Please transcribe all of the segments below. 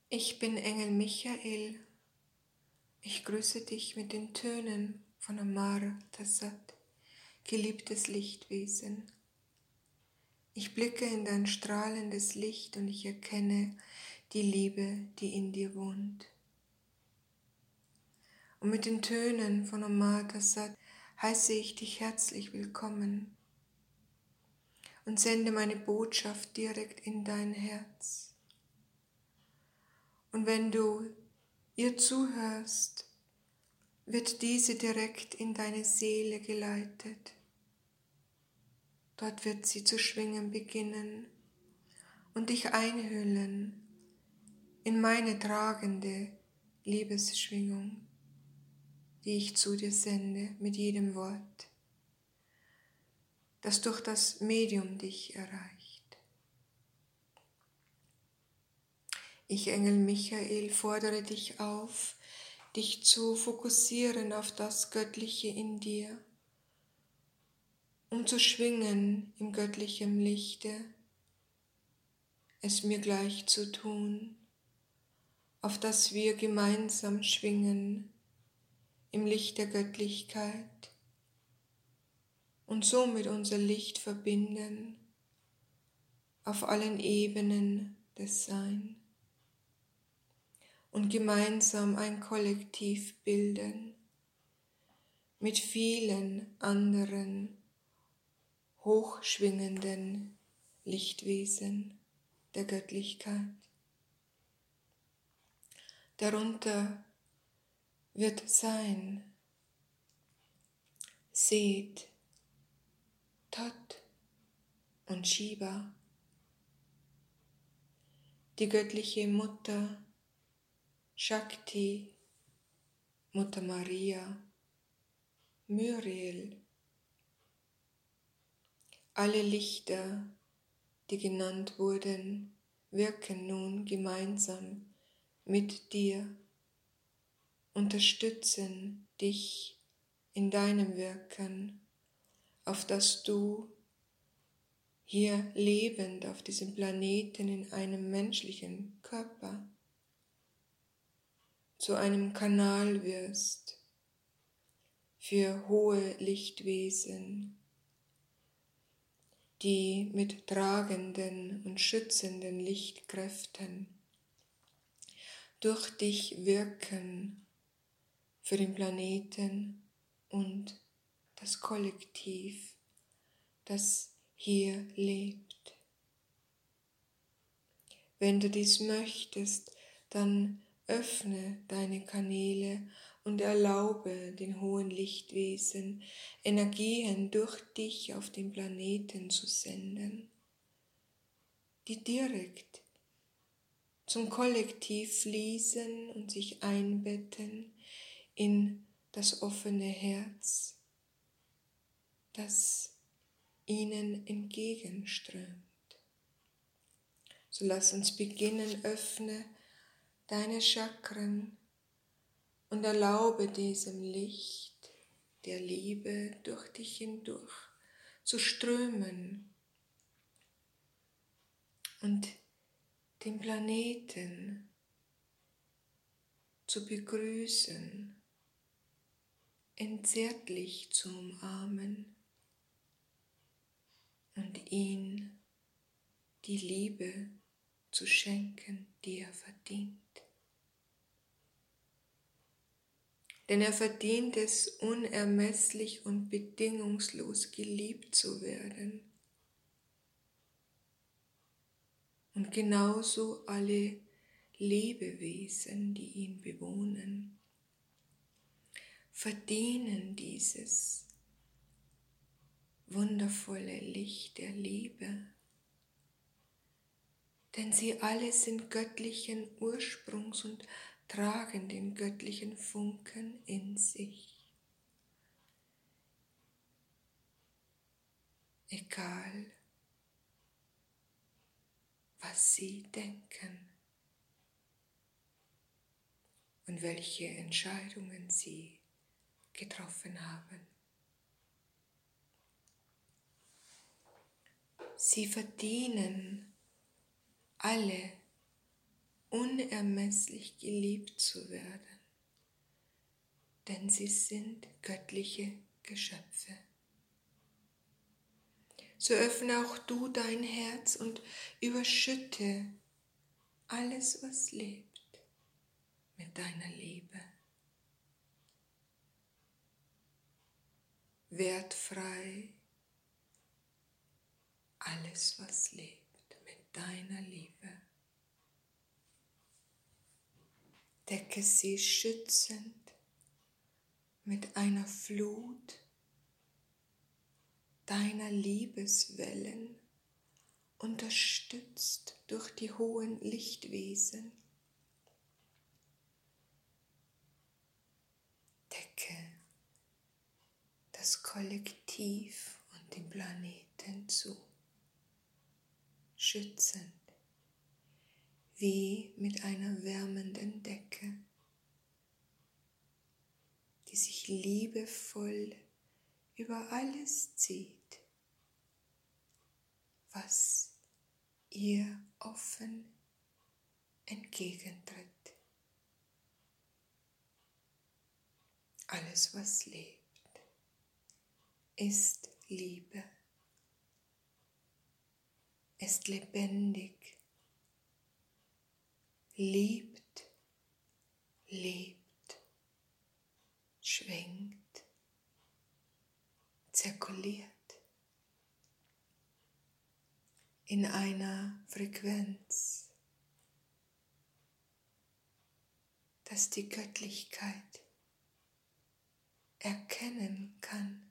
Ich bin Engel Michael. Ich grüße dich mit den Tönen von Amar Tassat, geliebtes Lichtwesen. Ich blicke in dein strahlendes Licht und ich erkenne die Liebe, die in dir wohnt. Und mit den Tönen von Amar Tassat heiße ich dich herzlich willkommen und sende meine Botschaft direkt in dein Herz. Und wenn du ihr zuhörst, wird diese direkt in deine Seele geleitet. Dort wird sie zu schwingen beginnen und dich einhüllen in meine tragende Liebesschwingung, die ich zu dir sende mit jedem Wort, das durch das Medium dich erreicht. Ich, Engel Michael, fordere dich auf, dich zu fokussieren auf das Göttliche in dir, um zu schwingen im göttlichen Lichte, es mir gleich zu tun, auf das wir gemeinsam schwingen im Licht der Göttlichkeit und somit unser Licht verbinden auf allen Ebenen des Seins und gemeinsam ein Kollektiv bilden mit vielen anderen hochschwingenden Lichtwesen der Göttlichkeit. Darunter wird sein Seth, Tot und Shiva, die göttliche Mutter Shakti, Mutter Maria, Muriel, alle Lichter, die genannt wurden, wirken nun gemeinsam mit dir, unterstützen dich in deinem Wirken, auf das du hier lebend auf diesem Planeten in einem menschlichen Körper zu einem Kanal wirst für hohe Lichtwesen, die mit tragenden und schützenden Lichtkräften durch dich wirken für den Planeten und das Kollektiv, das hier lebt. Wenn du dies möchtest, dann öffne deine Kanäle und erlaube den hohen Lichtwesen, Energien durch dich auf den Planeten zu senden, die direkt zum Kollektiv fließen und sich einbetten in das offene Herz, das ihnen entgegenströmt. So lass uns beginnen, öffne deine Chakren und erlaube diesem Licht der Liebe durch dich hindurch zu strömen und den Planeten zu begrüßen, zärtlich zu umarmen und ihn die Liebe zu schenken, die er verdient. Denn er verdient es, unermesslich und bedingungslos geliebt zu werden. Und genauso alle Lebewesen, die ihn bewohnen, verdienen dieses wundervolle Licht der Liebe. Denn sie alle sind göttlichen Ursprungs und tragen den göttlichen Funken in sich. Egal, was sie denken und welche Entscheidungen sie getroffen haben. Sie verdienen alle unermesslich geliebt zu werden, denn sie sind göttliche Geschöpfe. So öffne auch du dein Herz und überschütte alles, was lebt, mit deiner Liebe. Wertfrei alles, was lebt, mit deiner Liebe. Decke sie schützend mit einer Flut deiner Liebeswellen, unterstützt durch die hohen Lichtwesen. Decke das Kollektiv und den Planeten zu, schützend, wie mit einer wärmenden Decke, die sich liebevoll über alles zieht, was ihr offen entgegentritt. Alles, was lebt, ist Liebe, ist lebendig, liebt, lebt, schwingt, zirkuliert in einer Frequenz, dass die Göttlichkeit erkennen kann,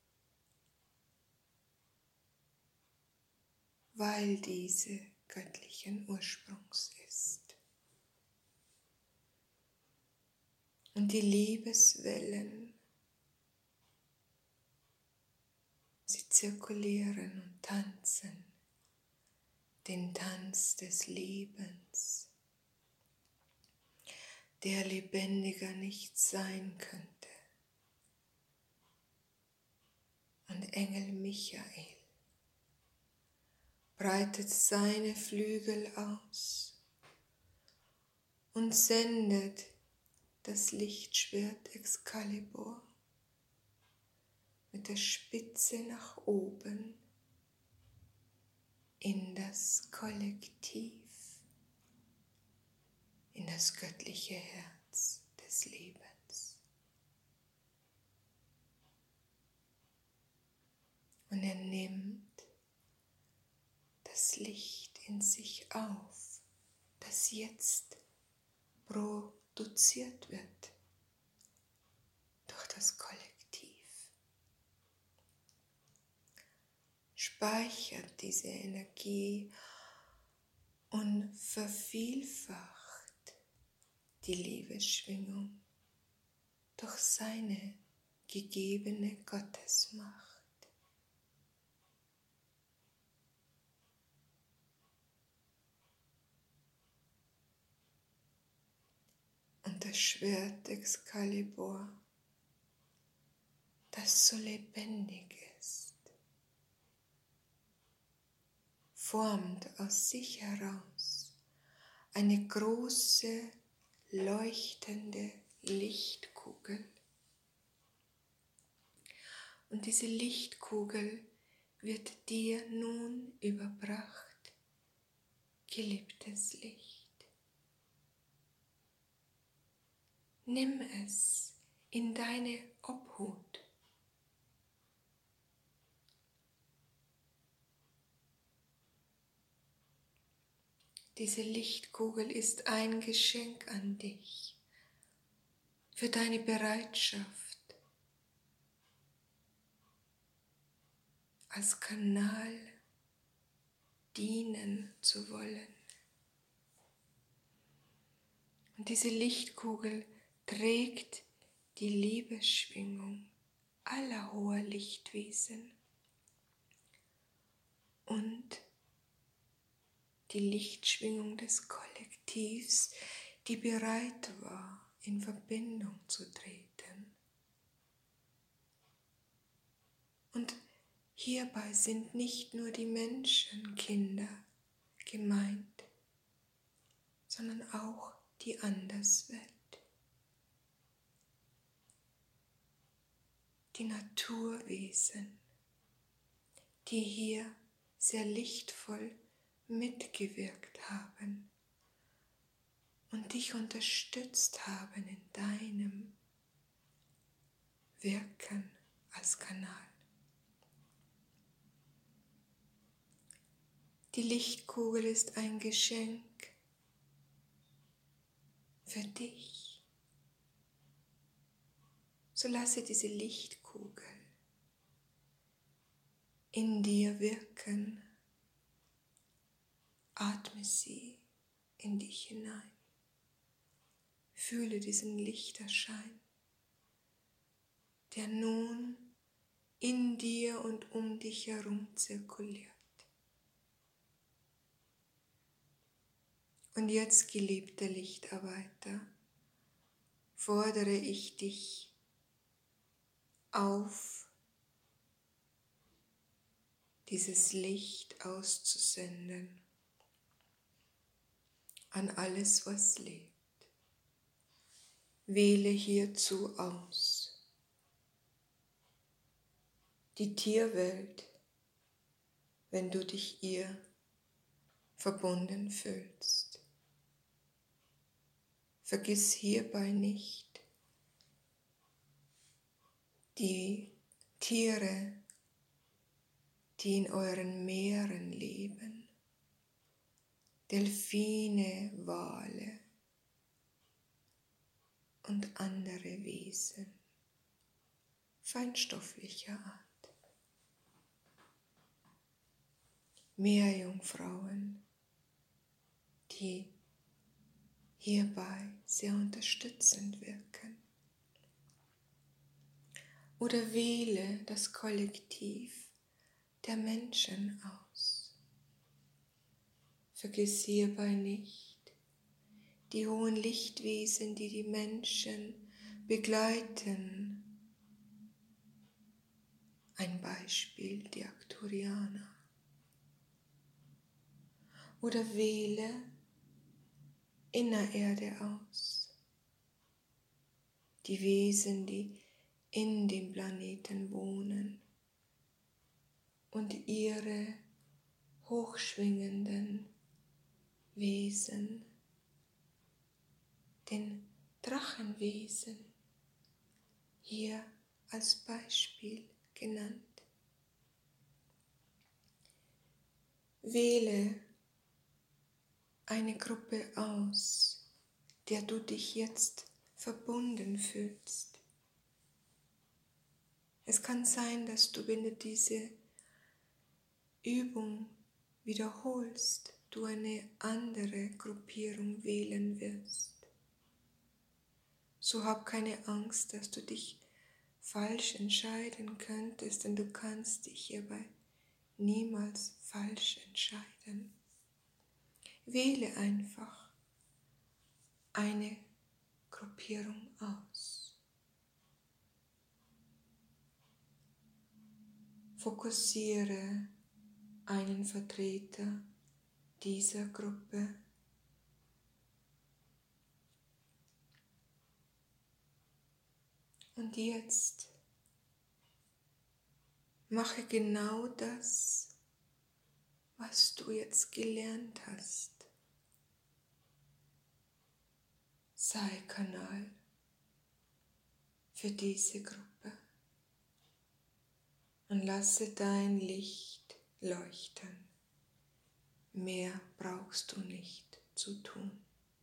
weil diese göttlichen Ursprungs ist. Und die Liebeswellen, sie zirkulieren und tanzen, den Tanz des Lebens, der lebendiger nicht sein könnte. Und Engel Michael breitet seine Flügel aus und sendet das Lichtschwert Excalibur mit der Spitze nach oben in das Kollektiv, in das göttliche Herz des Lebens. Und er nimmt das Licht in sich auf, das jetzt produziert wird durch das Kollektiv. Speichert diese Energie und vervielfacht die Liebesschwingung durch seine gegebene Gottesmacht. Und das Schwert Excalibur, das so lebendig ist, formt aus sich heraus eine große, leuchtende Lichtkugel. Und diese Lichtkugel wird dir nun überbracht, geliebtes Licht. Nimm es in deine Obhut. Diese Lichtkugel ist ein Geschenk an dich für deine Bereitschaft, als Kanal dienen zu wollen. Und diese Lichtkugel trägt die Liebesschwingung aller hoher Lichtwesen und die Lichtschwingung des Kollektivs, die bereit war, in Verbindung zu treten. Und hierbei sind nicht nur die Menschenkinder gemeint, sondern auch die Anderswelt. Die Naturwesen, die hier sehr lichtvoll mitgewirkt haben und dich unterstützt haben in deinem Wirken als Kanal. Die Lichtkugel ist ein Geschenk für dich. So lasse diese Lichtkugel in dir wirken. Atme sie in dich hinein. Fühle diesen Lichterschein, der nun in dir und um dich herum zirkuliert. Und jetzt, geliebter Lichtarbeiter, fordere ich dich auf, dieses Licht auszusenden an alles, was lebt. Wähle hierzu aus die Tierwelt, wenn du dich ihr verbunden fühlst. Vergiss hierbei nicht die Tiere, die in euren Meeren leben, Delfine, Wale und andere Wesen feinstofflicher Art. Meerjungfrauen, die hierbei sehr unterstützend wirken. Oder wähle das Kollektiv der Menschen aus. Vergiss hierbei nicht die hohen Lichtwesen, die die Menschen begleiten. Ein Beispiel, die Arcturianer. Oder wähle Innererde aus. Die Wesen, die in dem Planeten wohnen und ihre hochschwingenden Wesen, den Drachenwesen, hier als Beispiel genannt. Wähle eine Gruppe aus, der du dich jetzt verbunden fühlst. Es kann sein, dass du, wenn du diese Übung wiederholst, du eine andere Gruppierung wählen wirst. So hab keine Angst, dass du dich falsch entscheiden könntest, denn du kannst dich hierbei niemals falsch entscheiden. Wähle einfach eine Gruppierung aus. Fokussiere einen Vertreter dieser Gruppe. Und jetzt mache genau das, was du jetzt gelernt hast. Sei Kanal für diese Gruppe und lasse dein Licht leuchten. Mehr brauchst du nicht zu tun.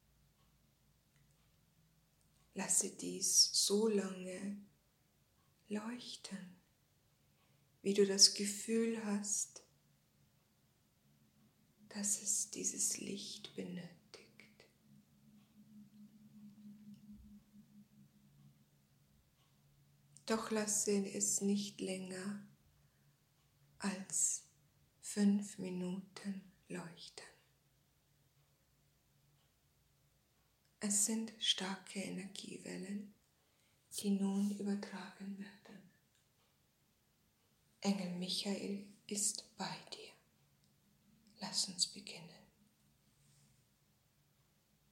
Lasse dies so lange leuchten, wie du das Gefühl hast, dass es dieses Licht benötigt. Doch lasse es nicht länger als 5 Minuten leuchten. Es sind starke Energiewellen, die nun übertragen werden. Engel Michael ist bei dir. Lass uns beginnen.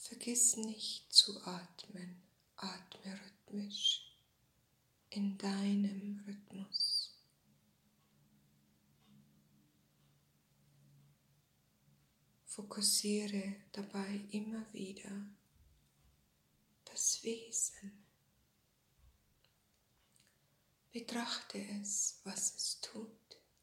Vergiss nicht zu atmen, atme rhythmisch in deinem Rhythmus. Fokussiere dabei immer wieder das Wesen. Betrachte es, was es tut.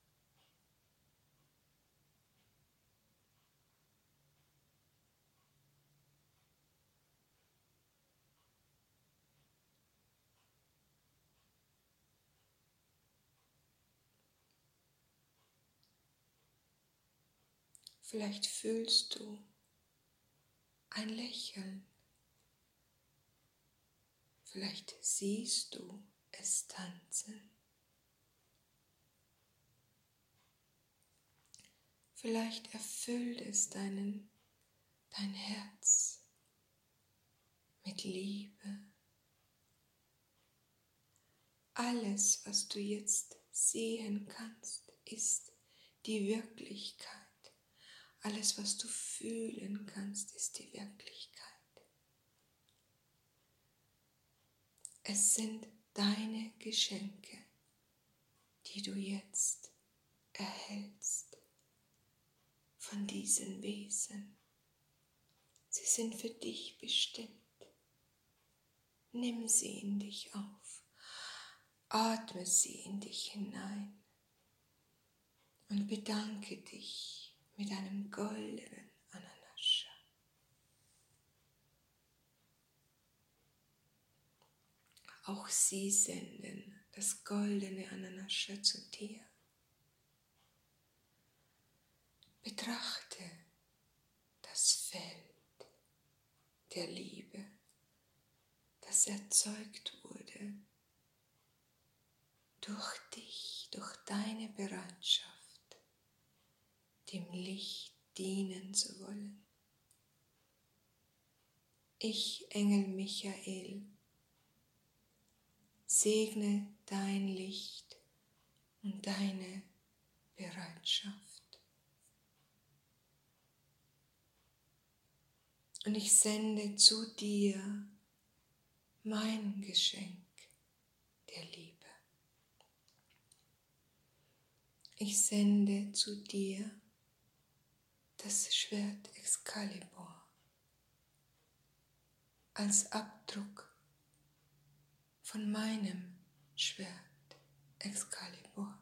Vielleicht fühlst du ein Lächeln. Vielleicht siehst du es tanzen. Vielleicht erfüllt es dein Herz mit Liebe. Alles, was du jetzt sehen kannst, ist die Wirklichkeit. Alles, was du fühlen kannst, ist die Wirklichkeit. Es sind deine Geschenke, die du jetzt erhältst von diesen Wesen. Sie sind für dich bestimmt. Nimm sie in dich auf. Atme sie in dich hinein und bedanke dich mit einem goldenen Ananascha. Auch sie senden das goldene Ananascha zu dir. Betrachte das Feld der Liebe, das erzeugt wurde durch dich, durch deine Bereitschaft, dem Licht dienen zu wollen. Ich, Engel Michael, segne dein Licht und deine Bereitschaft. Und ich sende zu dir mein Geschenk der Liebe. Ich sende zu dir das Schwert Excalibur als Abdruck von meinem Schwert Excalibur.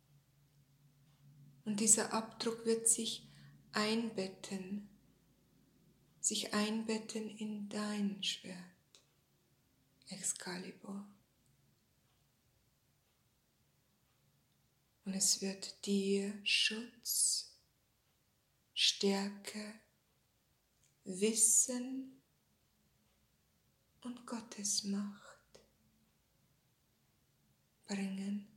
Und dieser Abdruck wird sich einbetten in dein Schwert Excalibur. Und es wird dir Schutz, Stärke, Wissen und Gottesmacht bringen.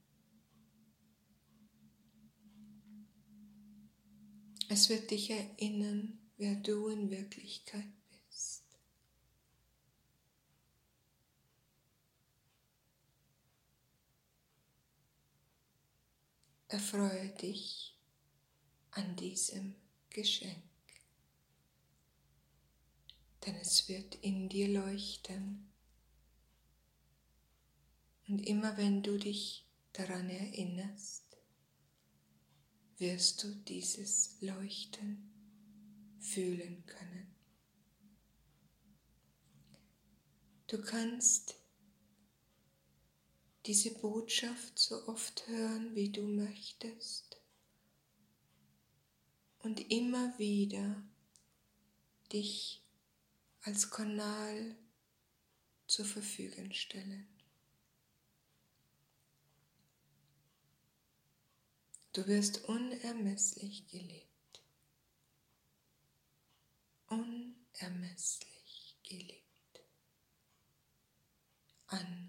Es wird dich erinnern, wer du in Wirklichkeit bist. Erfreue dich an diesem Geschenk, denn es wird in dir leuchten. Und immer wenn du dich daran erinnerst, wirst du dieses Leuchten fühlen können. Du kannst diese Botschaft so oft hören, wie du möchtest und immer wieder dich als Kanal zur Verfügung stellen. Du wirst unermesslich geliebt. Unermesslich geliebt. An